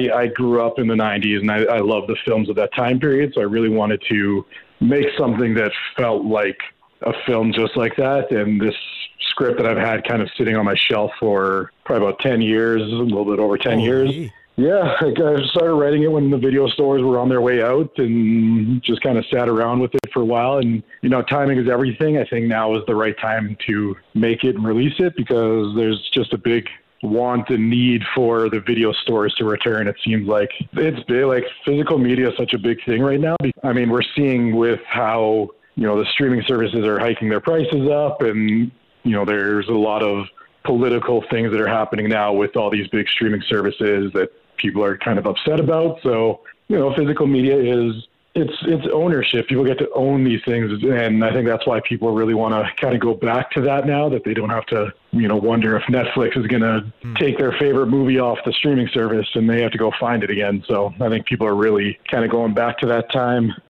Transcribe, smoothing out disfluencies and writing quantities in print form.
I grew up in the 90s and I love the films of that time period. So I really wanted to make something that felt like a film just like that. And this script that I've had kind of sitting on my shelf for probably about 10 years, a little bit over 10 years. Yeah, I started writing it when the video stores were on their way out and just kind of sat around with it for a while. And, timing is everything. I think now is the right time to make it and release it because there's just a big want and need for the video stores to return. It seems like it's big, like physical media is such a big thing right now. I mean, we're seeing with how, the streaming services are hiking their prices up and, there's a lot of political things that are happening now with all these big streaming services that people are kind of upset about. So, physical media it's ownership. People get to own these things. And I think that's why people really want to kind of go back to that now, that they don't have to, wonder if Netflix is going to take their favorite movie off the streaming service and they have to go find it again. So I think people are really kind of going back to that time.